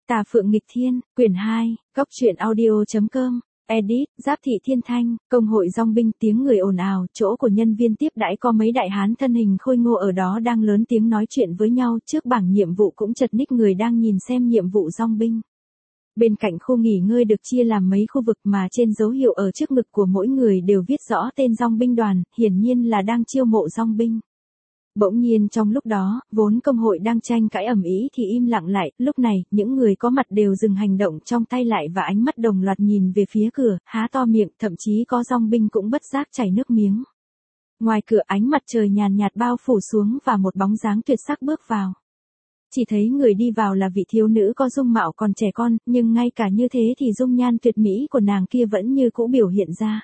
Tà Phượng Nghịch Thiên, quyển 2, Cóc truyện audio.com, edit, Giáp Thị Thiên Thanh, công hội dòng binh tiếng người ồn ào, chỗ của nhân viên tiếp đãi có mấy đại hán thân hình khôi ngô ở đó đang lớn tiếng nói chuyện với nhau, trước bảng nhiệm vụ cũng chật ních người đang nhìn xem nhiệm vụ dòng binh. Bên cạnh khu nghỉ ngơi được chia làm mấy khu vực mà trên dấu hiệu ở trước ngực của mỗi người đều viết rõ tên dòng binh đoàn, hiển nhiên là đang chiêu mộ dòng binh. Bỗng nhiên trong lúc đó, vốn công hội đang tranh cãi ầm ĩ thì im lặng lại, lúc này, những người có mặt đều dừng hành động trong tay lại và ánh mắt đồng loạt nhìn về phía cửa, há to miệng, thậm chí có dòng binh cũng bất giác chảy nước miếng. Ngoài cửa ánh mặt trời nhàn nhạt bao phủ xuống và một bóng dáng tuyệt sắc bước vào. Chỉ thấy người đi vào là vị thiếu nữ có dung mạo còn trẻ con, nhưng ngay cả như thế thì dung nhan tuyệt mỹ của nàng kia vẫn như cũ biểu hiện ra.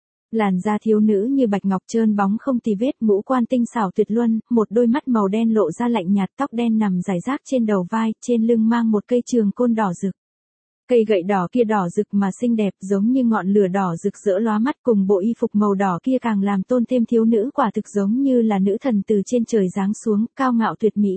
Làn da thiếu nữ như bạch ngọc trơn bóng không tì vết, ngũ quan tinh xảo tuyệt luân, một đôi mắt màu đen lộ ra lạnh nhạt, tóc đen nằm rải rác trên đầu vai, trên lưng mang một cây trường côn đỏ rực. Cây gậy đỏ kia đỏ rực mà xinh đẹp giống như ngọn lửa đỏ rực rỡ lóa mắt, cùng bộ y phục màu đỏ kia càng làm tôn thêm thiếu nữ quả thực giống như là nữ thần từ trên trời giáng xuống, cao ngạo tuyệt mỹ.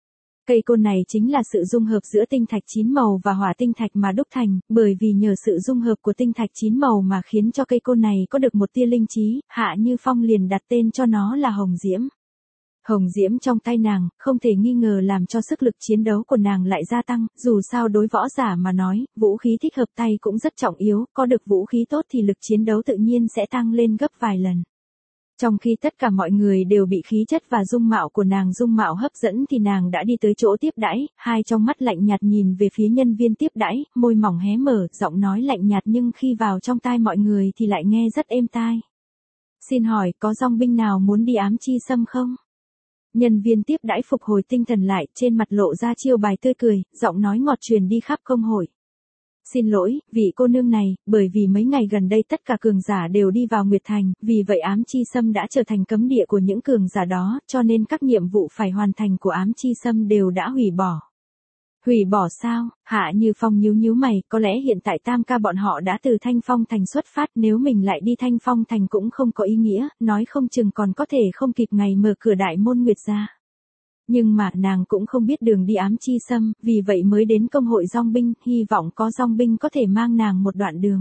Cây côn này chính là sự dung hợp giữa tinh thạch 9 màu và hỏa tinh thạch mà đúc thành, bởi vì nhờ sự dung hợp của tinh thạch 9 màu mà khiến cho cây côn này có được một tia linh trí, Hạ Như Phong liền đặt tên cho nó là Hồng Diễm. Hồng Diễm trong tay nàng, không thể nghi ngờ làm cho sức lực chiến đấu của nàng lại gia tăng, dù sao đối võ giả mà nói, vũ khí thích hợp tay cũng rất trọng yếu, có được vũ khí tốt thì lực chiến đấu tự nhiên sẽ tăng lên gấp vài lần. Trong khi tất cả mọi người đều bị khí chất và dung mạo của nàng dung mạo hấp dẫn thì nàng đã đi tới chỗ tiếp đãi, hai trong mắt lạnh nhạt nhìn về phía nhân viên tiếp đãi, môi mỏng hé mở, giọng nói lạnh nhạt nhưng khi vào trong tai mọi người thì lại nghe rất êm tai. Xin hỏi, có dòng binh nào muốn đi ám chi xâm không? Nhân viên tiếp đãi phục hồi tinh thần lại, trên mặt lộ ra chiêu bài tươi cười, giọng nói ngọt truyền đi khắp công hội. Xin lỗi, vị cô nương này, bởi vì mấy ngày gần đây tất cả cường giả đều đi vào Nguyệt Thành, vì vậy ám chi xâm đã trở thành cấm địa của những cường giả đó, cho nên các nhiệm vụ phải hoàn thành của ám chi xâm đều đã hủy bỏ. Hủy bỏ sao? Hạ Như Phong nhíu mày, có lẽ hiện tại tam ca bọn họ đã từ Thanh Phong Thành xuất phát, nếu mình lại đi Thanh Phong Thành cũng không có ý nghĩa, nói không chừng còn có thể không kịp ngày mở cửa đại môn Nguyệt ra. Nhưng mà nàng cũng không biết đường đi ám chi xâm, vì vậy mới đến công hội dòng binh, hy vọng có dòng binh có thể mang nàng một đoạn đường.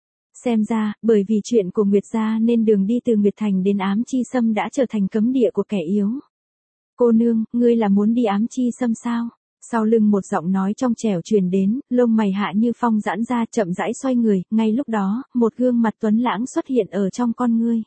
Xem ra, bởi vì chuyện của Nguyệt gia nên đường đi từ Nguyệt Thành đến ám chi xâm đã trở thành cấm địa của kẻ yếu. Cô nương, ngươi là muốn đi ám chi xâm sao? Sau lưng một giọng nói trong trẻo truyền đến, lông mày Hạ Như Phong giãn ra chậm rãi xoay người, ngay lúc đó, một gương mặt tuấn lãng xuất hiện ở trong con ngươi.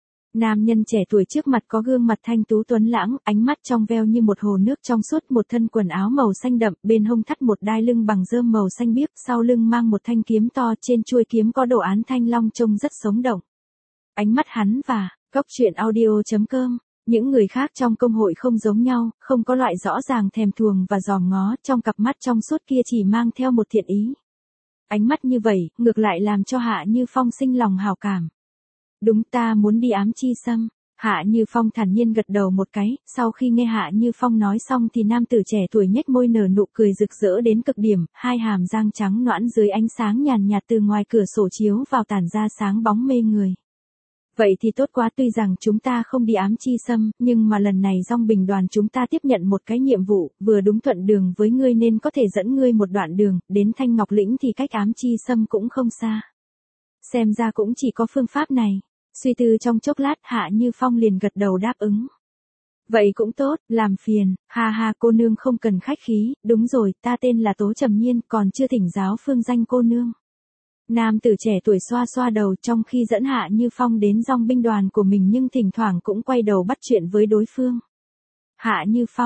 Nam nhân trẻ tuổi trước mặt có gương mặt thanh tú tuấn lãng, ánh mắt trong veo như một hồ nước trong suốt, một thân quần áo màu xanh đậm, bên hông thắt một đai lưng bằng rơm màu xanh biếc, sau lưng mang một thanh kiếm to, trên chuôi kiếm có đồ án thanh long trông rất sống động. Ánh mắt hắn và Cóc truyện audio.com, những người khác trong công hội không giống nhau, không có loại rõ ràng thèm thuồng và dòm ngó, trong cặp mắt trong suốt kia chỉ mang theo một thiện ý. Ánh mắt như vậy, ngược lại làm cho Hạ Như Phong sinh lòng hào cảm. Đúng, ta muốn đi ám chi xâm. Hạ Như Phong thản nhiên gật đầu một cái, sau khi nghe Hạ Như Phong nói xong thì nam tử trẻ tuổi nhếch môi nở nụ cười rực rỡ đến cực điểm, hai hàm răng trắng nõn dưới ánh sáng nhàn nhạt từ ngoài cửa sổ chiếu vào tản ra sáng bóng mê người. Vậy thì tốt quá, tuy rằng chúng ta không đi ám chi xâm, nhưng mà lần này dòng binh đoàn chúng ta tiếp nhận một cái nhiệm vụ, vừa đúng thuận đường với ngươi nên có thể dẫn ngươi một đoạn đường, đến Thanh Ngọc Lĩnh thì cách ám chi xâm cũng không xa. Xem ra cũng chỉ có phương pháp này. Suy tư trong chốc lát Hạ Như Phong liền gật đầu đáp ứng. Vậy cũng tốt, làm phiền, ha ha cô nương không cần khách khí, đúng rồi, ta tên là Tố Trầm Nhiên, còn chưa thỉnh giáo phương danh cô nương. Nam tử trẻ tuổi xoa xoa đầu trong khi dẫn Hạ Như Phong đến dòng binh đoàn của mình nhưng thỉnh thoảng cũng quay đầu bắt chuyện với đối phương. Hạ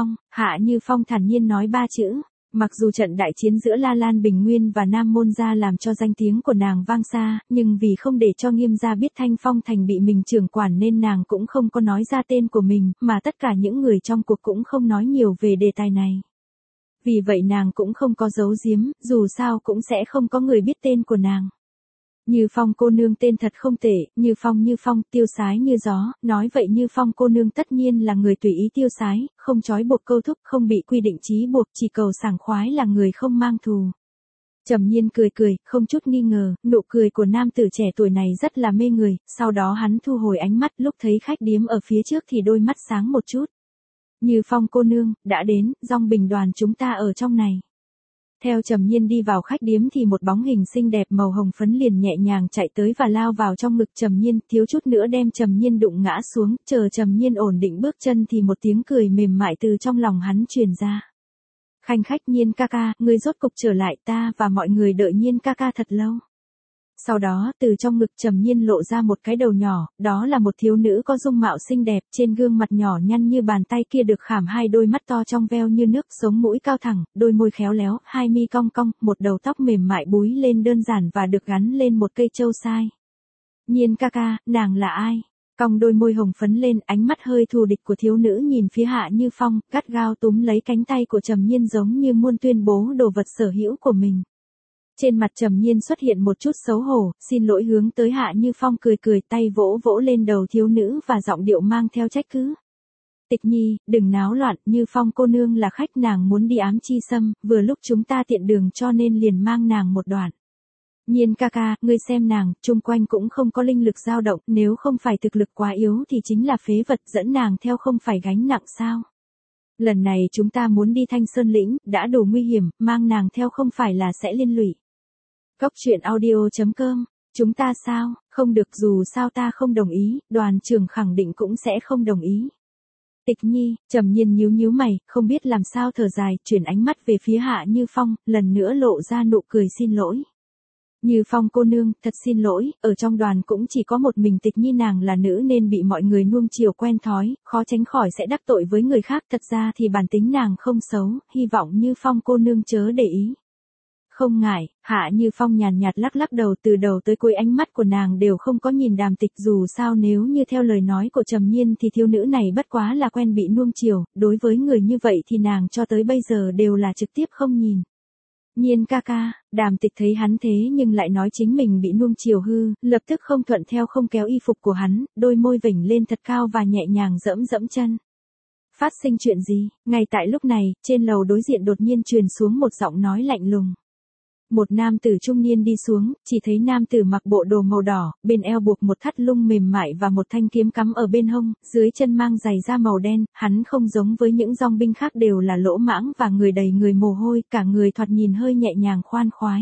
Như Phong thản nhiên nói ba chữ. Mặc dù trận đại chiến giữa La Lan Bình Nguyên và Nam Môn Gia làm cho danh tiếng của nàng vang xa, nhưng vì không để cho Nghiêm gia biết Thanh Phong Thành bị mình trưởng quản nên nàng cũng không có nói ra tên của mình, mà tất cả những người trong cuộc cũng không nói nhiều về đề tài này. Vì vậy nàng cũng không có giấu giếm, dù sao cũng sẽ không có người biết tên của nàng. Như Phong cô nương tên thật không tệ, Như Phong, tiêu sái như gió, nói vậy Như Phong cô nương tất nhiên là người tùy ý tiêu sái, không trói buộc câu thúc, không bị quy định chí buộc, chỉ cầu sảng khoái là người không mang thù. Trầm Nhiên cười, không chút nghi ngờ, nụ cười của nam tử trẻ tuổi này rất là mê người, sau đó hắn thu hồi ánh mắt, lúc thấy khách điếm ở phía trước thì đôi mắt sáng một chút. Như Phong cô nương, đã đến, dòng binh đoàn chúng ta ở trong này. Theo Trầm Nhiên đi vào khách điếm thì một bóng hình xinh đẹp màu hồng phấn liền nhẹ nhàng chạy tới và lao vào trong ngực Trầm Nhiên, thiếu chút nữa đem Trầm Nhiên đụng ngã xuống, chờ Trầm Nhiên ổn định bước chân thì một tiếng cười mềm mại từ trong lòng hắn truyền ra. Khanh khách Nhiên ca ca, ngươi rốt cục trở lại, ta và mọi người đợi Nhiên ca ca thật lâu. Sau đó, từ trong ngực Trầm Nhiên lộ ra một cái đầu nhỏ, đó là một thiếu nữ có dung mạo xinh đẹp, trên gương mặt nhỏ nhăn như bàn tay kia được khảm hai đôi mắt to trong veo như nước, sống mũi cao thẳng, đôi môi khéo léo, hai mi cong cong, một đầu tóc mềm mại búi lên đơn giản và được gắn lên một cây châu sai. Nhiên ca ca, nàng là ai? Cong đôi môi hồng phấn lên, ánh mắt hơi thù địch của thiếu nữ nhìn phía Hạ Như Phong, gắt gao túm lấy cánh tay của Trầm Nhiên giống như muốn tuyên bố đồ vật sở hữu của mình. Trên mặt Trầm Nhiên xuất hiện một chút xấu hổ, xin lỗi hướng tới Hạ Như Phong cười cười, tay vỗ vỗ lên đầu thiếu nữ và giọng điệu mang theo trách cứ. Tịch Nhi, đừng náo loạn, Như Phong cô nương là khách, nàng muốn đi ám chi xâm, vừa lúc chúng ta tiện đường cho nên liền mang nàng một đoạn. Nhiên ca ca, ngươi xem nàng, chung quanh cũng không có linh lực dao động, nếu không phải thực lực quá yếu thì chính là phế vật, dẫn nàng theo không phải gánh nặng sao. Lần này chúng ta muốn đi Thanh Sơn Lĩnh, đã đủ nguy hiểm, mang nàng theo không phải là sẽ liên lụy. Cốc truyện audio.com, chúng ta sao, không được, dù sao ta không đồng ý, đoàn trưởng khẳng định cũng sẽ không đồng ý. Tịch Nhi, Trầm Nhiên nhíu nhíu mày, không biết làm sao thở dài, chuyển ánh mắt về phía Hạ Như Phong, lần nữa lộ ra nụ cười xin lỗi. Như Phong cô nương, thật xin lỗi, ở trong đoàn cũng chỉ có một mình Tịch Nhi nàng là nữ nên bị mọi người nuông chiều quen thói, khó tránh khỏi sẽ đắc tội với người khác, thật ra thì bản tính nàng không xấu, hy vọng Như Phong cô nương chớ để ý. Không ngại, Hạ Như Phong nhàn nhạt lắc lắc đầu, từ đầu tới cuối ánh mắt của nàng đều không có nhìn Đàm Tịch, dù sao nếu như theo lời nói của Trầm Nhiên thì thiếu nữ này bất quá là quen bị nuông chiều, đối với người như vậy thì nàng cho tới bây giờ đều là trực tiếp không nhìn. Nhiên ca ca, Đàm Tịch thấy hắn thế nhưng lại nói chính mình bị nuông chiều hư, lập tức không thuận theo không kéo y phục của hắn, đôi môi vểnh lên thật cao và nhẹ nhàng dẫm dẫm chân. Phát sinh chuyện gì? Ngay tại lúc này, trên lầu đối diện đột nhiên truyền xuống một giọng nói lạnh lùng. Một nam tử trung niên đi xuống, chỉ thấy nam tử mặc bộ đồ màu đỏ, bên eo buộc một thắt lưng mềm mại và một thanh kiếm cắm ở bên hông, dưới chân mang giày da màu đen, hắn không giống với những dong binh khác đều là lỗ mãng và người đầy người mồ hôi, cả người thoạt nhìn hơi nhẹ nhàng khoan khoái.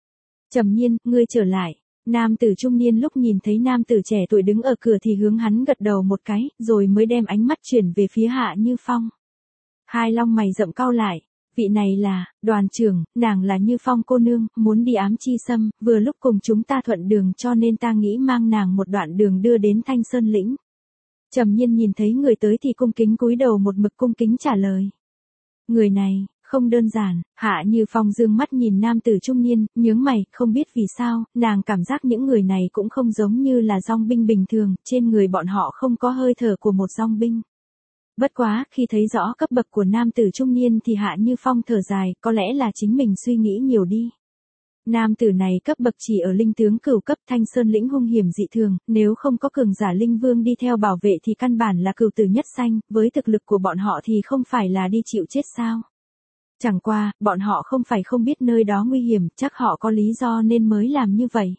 Trầm Nhiên, ngươi trở lại. Nam tử trung niên lúc nhìn thấy nam tử trẻ tuổi đứng ở cửa thì hướng hắn gật đầu một cái, rồi mới đem ánh mắt chuyển về phía Hạ Như Phong. Hai lông mày rậm cau lại. Vị này là, đoàn trưởng, nàng là Như Phong cô nương, muốn đi ám chi xâm, vừa lúc cùng chúng ta thuận đường cho nên ta nghĩ mang nàng một đoạn đường đưa đến Thanh Sơn Lĩnh. Trầm Nhiên nhìn thấy người tới thì cung kính cúi đầu một mực cung kính trả lời. Người này, không đơn giản, Hạ Như Phong dương mắt nhìn nam tử trung niên, nhướng mày, không biết vì sao, nàng cảm giác những người này cũng không giống như là dong binh bình thường, trên người bọn họ không có hơi thở của một dong binh. Bất quá, khi thấy rõ cấp bậc của nam tử trung niên thì Hạ Như Phong thở dài, có lẽ là chính mình suy nghĩ nhiều đi. Nam tử này cấp bậc chỉ ở linh tướng cửu cấp, Thanh Sơn Lĩnh hung hiểm dị thường, nếu không có cường giả linh vương đi theo bảo vệ thì căn bản là cửu tử nhất sanh, với thực lực của bọn họ thì không phải là đi chịu chết sao. Chẳng qua, bọn họ không phải không biết nơi đó nguy hiểm, chắc họ có lý do nên mới làm như vậy.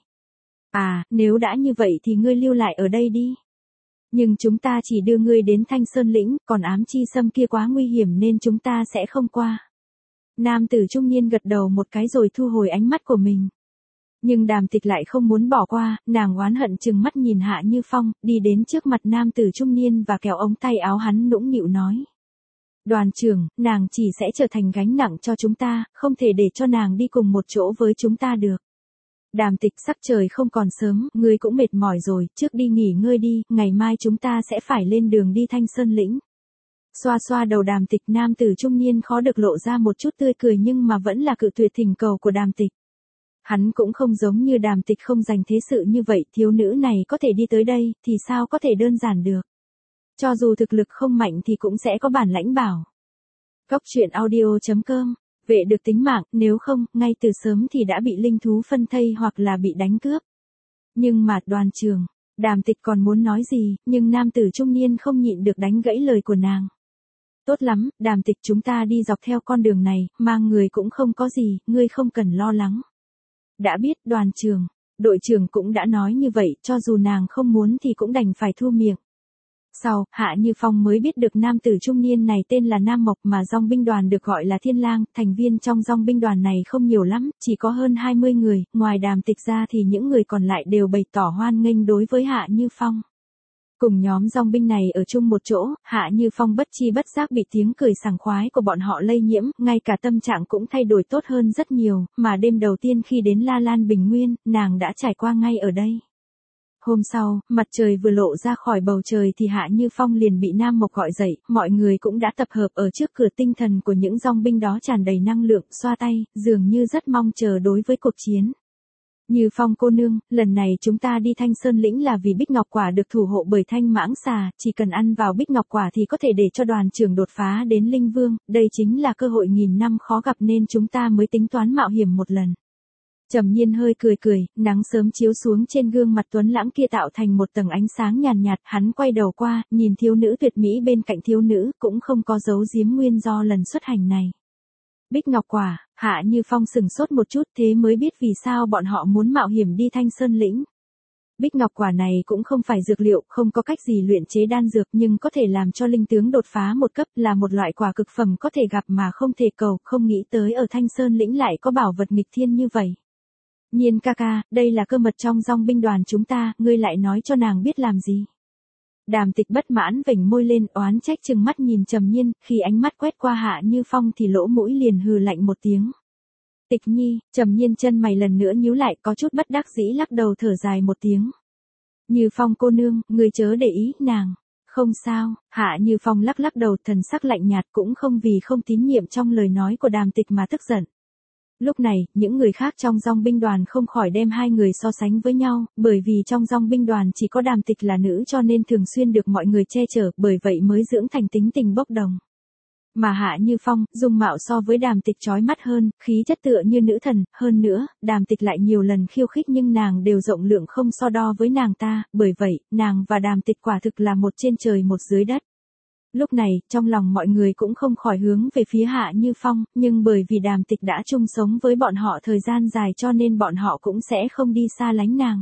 À, nếu đã như vậy thì ngươi lưu lại ở đây đi. Nhưng chúng ta chỉ đưa ngươi đến Thanh Sơn Lĩnh, còn ám chi xâm kia quá nguy hiểm nên chúng ta sẽ không qua. Nam tử trung niên gật đầu một cái rồi thu hồi ánh mắt của mình. Nhưng Đàm Tịch lại không muốn bỏ qua, nàng oán hận chừng mắt nhìn Hạ Như Phong, đi đến trước mặt nam tử trung niên và kéo ống tay áo hắn nũng nịu nói. Đoàn trưởng, nàng chỉ sẽ trở thành gánh nặng cho chúng ta, không thể để cho nàng đi cùng một chỗ với chúng ta được. Đàm Tịch, sắc trời không còn sớm, ngươi cũng mệt mỏi rồi, trước đi nghỉ ngơi đi, ngày mai chúng ta sẽ phải lên đường đi Thanh Sơn Lĩnh. Xoa xoa đầu Đàm Tịch, nam tử trung niên khó được lộ ra một chút tươi cười nhưng mà vẫn là cự tuyệt thỉnh cầu của Đàm Tịch. Hắn cũng không giống như Đàm Tịch không dành thế sự như vậy, thiếu nữ này có thể đi tới đây, thì sao có thể đơn giản được. Cho dù thực lực không mạnh thì cũng sẽ có bản lãnh bảo. Cốc truyện audio.com, vệ được tính mạng, nếu không, ngay từ sớm thì đã bị linh thú phân thây hoặc là bị đánh cướp. Nhưng mà, đoàn trưởng, Đàm Tịch còn muốn nói gì, nhưng nam tử trung niên không nhịn được đánh gãy lời của nàng. Tốt lắm, Đàm Tịch, chúng ta đi dọc theo con đường này, mang người cũng không có gì, ngươi không cần lo lắng. Đã biết, đoàn trưởng, đội trưởng cũng đã nói như vậy, cho dù nàng không muốn thì cũng đành phải thu miệng. Sau, Hạ Như Phong mới biết được nam tử trung niên này tên là Nam Mộc mà dòng binh đoàn được gọi là Thiên Lang, thành viên trong dòng binh đoàn này không nhiều lắm, chỉ có hơn 20 người, ngoài Đàm Tịch ra thì những người còn lại đều bày tỏ hoan nghênh đối với Hạ Như Phong. Cùng nhóm dòng binh này ở chung một chỗ, Hạ Như Phong bất chi bất giác bị tiếng cười sảng khoái của bọn họ lây nhiễm, ngay cả tâm trạng cũng thay đổi tốt hơn rất nhiều, mà đêm đầu tiên khi đến La Lan Bình Nguyên, nàng đã trải qua ngay ở đây. Hôm sau, mặt trời vừa lộ ra khỏi bầu trời thì Hạ Như Phong liền bị Nam Mộc gọi dậy, mọi người cũng đã tập hợp ở trước cửa, tinh thần của những dòng binh đó tràn đầy năng lượng, xoa tay, dường như rất mong chờ đối với cuộc chiến. Như Phong cô nương, lần này chúng ta đi Thanh Sơn lĩnh là vì Bích Ngọc Quả được thủ hộ bởi Thanh Mãng Xà, chỉ cần ăn vào Bích Ngọc Quả thì có thể để cho đoàn trưởng đột phá đến Linh Vương, đây chính là cơ hội nghìn năm khó gặp nên chúng ta mới tính toán mạo hiểm một lần. Trầm Nhiên hơi cười cười, nắng sớm chiếu xuống trên gương mặt tuấn lãng kia tạo thành một tầng ánh sáng nhàn nhạt, hắn quay đầu qua, nhìn thiếu nữ tuyệt mỹ bên cạnh thiếu nữ, cũng không có giấu giếm nguyên do lần xuất hành này. Bích Ngọc Quả, Hạ Như Phong sừng sốt một chút thế mới biết vì sao bọn họ muốn mạo hiểm đi Thanh Sơn lĩnh. Bích Ngọc Quả này cũng không phải dược liệu, không có cách gì luyện chế đan dược nhưng có thể làm cho linh tướng đột phá một cấp, là một loại quả cực phẩm có thể gặp mà không thể cầu, không nghĩ tới ở Thanh Sơn lĩnh lại có bảo vật nghịch thiên như vậy. Nhiên ca ca, đây là cơ mật trong dòng binh đoàn chúng ta, ngươi lại nói cho nàng biết làm gì? Đàm Tịch bất mãn vểnh môi lên, oán trách chừng mắt nhìn Trầm Nhiên, khi ánh mắt quét qua Hạ Như Phong thì lỗ mũi liền hừ lạnh một tiếng. Tịch Nhi, Trầm Nhiên chân mày lần nữa nhíu lại, có chút bất đắc dĩ lắc đầu thở dài một tiếng. Như Phong cô nương, ngươi chớ để ý, nàng. Không sao, Hạ Như Phong lắc lắc đầu, thần sắc lạnh nhạt, cũng không vì không tín nhiệm trong lời nói của Đàm Tịch mà tức giận. Lúc này, những người khác trong dòng binh đoàn không khỏi đem hai người so sánh với nhau, bởi vì trong dòng binh đoàn chỉ có Đàm Tịch là nữ cho nên thường xuyên được mọi người che chở, bởi vậy mới dưỡng thành tính tình bốc đồng. Mà Hạ Như Phong, dung mạo so với Đàm Tịch chói mắt hơn, khí chất tựa như nữ thần, hơn nữa, Đàm Tịch lại nhiều lần khiêu khích nhưng nàng đều rộng lượng không so đo với nàng ta, bởi vậy, nàng và Đàm Tịch quả thực là một trên trời một dưới đất. Lúc này, trong lòng mọi người cũng không khỏi hướng về phía Hạ Như Phong, nhưng bởi vì Đàm Tịch đã chung sống với bọn họ thời gian dài cho nên bọn họ cũng sẽ không đi xa lánh nàng.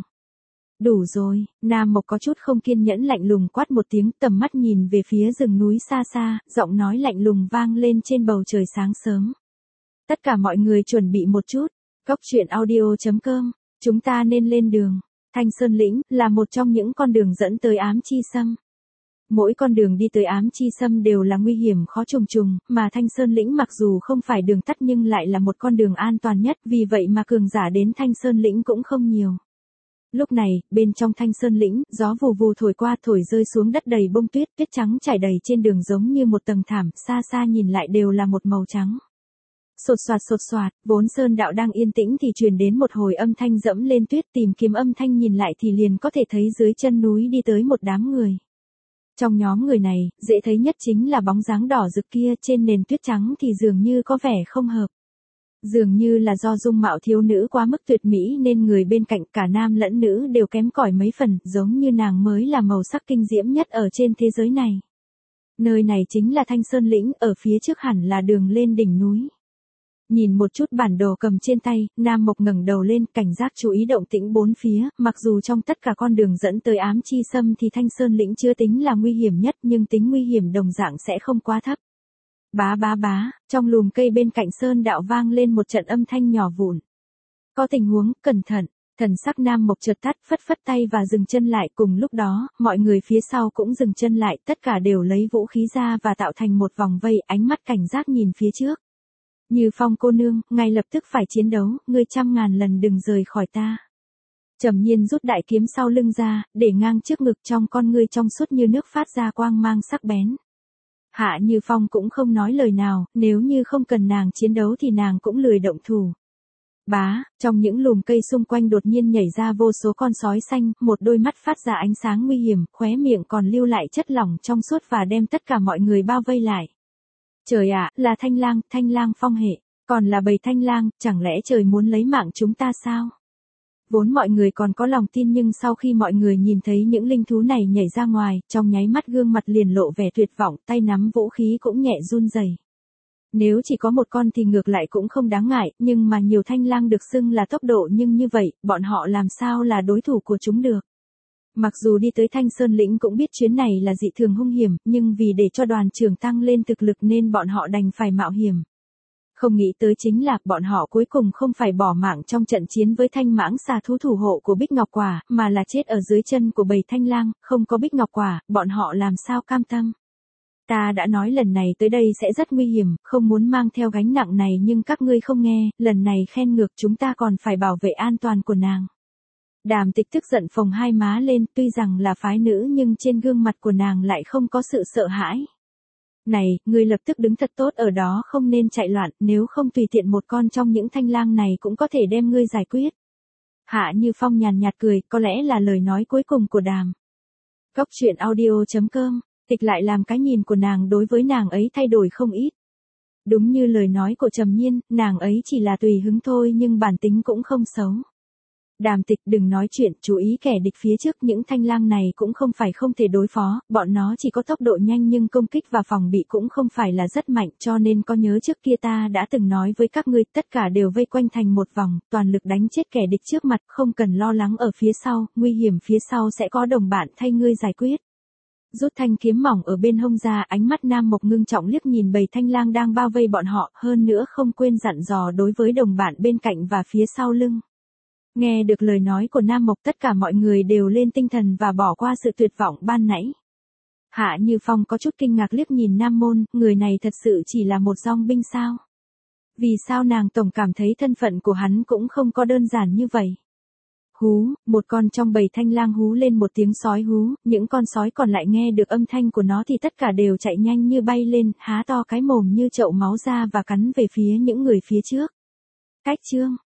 Đủ rồi, Nam Mộc có chút không kiên nhẫn lạnh lùng quát một tiếng, tầm mắt nhìn về phía rừng núi xa xa, giọng nói lạnh lùng vang lên trên bầu trời sáng sớm. Tất cả mọi người chuẩn bị một chút, Góc Truyện Audio.com, chúng ta nên lên đường. Thanh Sơn lĩnh là một trong những con đường dẫn tới Ám Chi Sâm. Mỗi con đường đi tới Ám Chi Sâm đều là nguy hiểm khó trùng trùng, mà Thanh Sơn lĩnh mặc dù không phải đường tắt nhưng lại là một con đường an toàn nhất, vì vậy mà cường giả đến Thanh Sơn lĩnh cũng không nhiều. Lúc này, bên trong Thanh Sơn lĩnh, gió vù vù thổi qua, thổi rơi xuống đất đầy bông tuyết, tuyết trắng trải đầy trên đường giống như một tầng thảm, xa xa nhìn lại đều là một màu trắng. Sột soạt, vốn sơn đạo đang yên tĩnh thì truyền đến một hồi âm thanh dẫm lên tuyết, tìm kiếm âm thanh nhìn lại thì liền có thể thấy dưới chân núi đi tới một đám người. Trong nhóm người này, dễ thấy nhất chính là bóng dáng đỏ rực kia, trên nền tuyết trắng thì dường như có vẻ không hợp. Dường như là do dung mạo thiếu nữ quá mức tuyệt mỹ nên người bên cạnh cả nam lẫn nữ đều kém cỏi mấy phần, giống như nàng mới là màu sắc kinh diễm nhất ở trên thế giới này. Nơi này chính là Thanh Sơn lĩnh, ở phía trước hẳn là đường lên đỉnh núi. Nhìn một chút bản đồ cầm trên tay, Nam Mộc ngẩng đầu lên, cảnh giác chú ý động tĩnh bốn phía, mặc dù trong tất cả con đường dẫn tới Ám Chi Sâm thì Thanh Sơn lĩnh chưa tính là nguy hiểm nhất nhưng tính nguy hiểm đồng dạng sẽ không quá thấp. Bá, trong lùm cây bên cạnh sơn đạo vang lên một trận âm thanh nhỏ vụn. Có tình huống, cẩn thận, thần sắc Nam Mộc chợt tắt, phất tay và dừng chân lại, cùng lúc đó, mọi người phía sau cũng dừng chân lại, tất cả đều lấy vũ khí ra và tạo thành một vòng vây, ánh mắt cảnh giác nhìn phía trước. Như Phong cô nương, ngay lập tức phải chiến đấu, ngươi trăm ngàn lần đừng rời khỏi ta. Trầm Nhiên rút đại kiếm sau lưng ra, để ngang trước ngực, trong con ngươi trong suốt như nước phát ra quang mang sắc bén. Hạ Như Phong cũng không nói lời nào, nếu như không cần nàng chiến đấu thì nàng cũng lười động thủ. Trong những lùm cây xung quanh đột nhiên nhảy ra vô số con sói xanh, một đôi mắt phát ra ánh sáng nguy hiểm, khóe miệng còn lưu lại chất lỏng trong suốt và đem tất cả mọi người bao vây lại. Trời ạ, là Thanh Lang phong hệ, còn là bầy Thanh Lang, chẳng lẽ trời muốn lấy mạng chúng ta sao? Vốn mọi người còn có lòng tin nhưng sau khi mọi người nhìn thấy những linh thú này nhảy ra ngoài, trong nháy mắt gương mặt liền lộ vẻ tuyệt vọng, tay nắm vũ khí cũng nhẹ run rẩy. Nếu chỉ có một con thì ngược lại cũng không đáng ngại, nhưng mà nhiều Thanh Lang được xưng là tốc độ nhưng như vậy, bọn họ làm sao là đối thủ của chúng được? Mặc dù đi tới Thanh Sơn lĩnh cũng biết chuyến này là dị thường hung hiểm, nhưng vì để cho đoàn trưởng tăng lên thực lực nên bọn họ đành phải mạo hiểm. Không nghĩ tới chính là bọn họ cuối cùng không phải bỏ mạng trong trận chiến với thanh mãng xà thú thủ hộ của Bích Ngọc Quả, mà là chết ở dưới chân của bầy thanh lang, không có Bích Ngọc Quả, bọn họ làm sao cam tâm. Ta đã nói lần này tới đây sẽ rất nguy hiểm, không muốn mang theo gánh nặng này nhưng các ngươi không nghe, lần này khen ngược chúng ta còn phải bảo vệ an toàn của nàng. Đàm Tịch tức giận phồng hai má lên, tuy rằng là phái nữ nhưng trên gương mặt của nàng lại không có sự sợ hãi. Này, ngươi lập tức đứng thật tốt ở đó không nên chạy loạn, nếu không tùy tiện một con trong những thanh lang này cũng có thể đem ngươi giải quyết. Hạ Như Phong nhàn nhạt cười, có lẽ là lời nói cuối cùng của Đàm. Góc truyện audio.com, Tịch lại làm cái nhìn của nàng đối với nàng ấy thay đổi không ít. Đúng như lời nói của Trầm Nhiên, nàng ấy chỉ là tùy hứng thôi nhưng bản tính cũng không xấu. Đàm Tịch đừng nói chuyện, chú ý kẻ địch phía trước, những thanh lang này cũng không phải không thể đối phó, bọn nó chỉ có tốc độ nhanh nhưng công kích và phòng bị cũng không phải là rất mạnh, cho nên có nhớ trước kia ta đã từng nói với các ngươi, tất cả đều vây quanh thành một vòng, toàn lực đánh chết kẻ địch trước mặt, không cần lo lắng ở phía sau, nguy hiểm phía sau sẽ có đồng bạn thay ngươi giải quyết. Rút thanh kiếm mỏng ở bên hông ra, ánh mắt Nam Mộc ngưng trọng liếc nhìn bầy thanh lang đang bao vây bọn họ, hơn nữa không quên dặn dò đối với đồng bạn bên cạnh và phía sau lưng. Nghe được lời nói của Nam Mộc tất cả mọi người đều lên tinh thần và bỏ qua sự tuyệt vọng ban nãy. Hạ Như Phong có chút kinh ngạc liếc nhìn Nam Môn, người này thật sự chỉ là một dong binh sao? Vì sao nàng tổng cảm thấy thân phận của hắn cũng không có đơn giản như vậy? Hú, một con trong bầy thanh lang hú lên một tiếng sói hú, những con sói còn lại nghe được âm thanh của nó thì tất cả đều chạy nhanh như bay lên, há to cái mồm như chậu máu ra và cắn về phía những người phía trước. Cách chương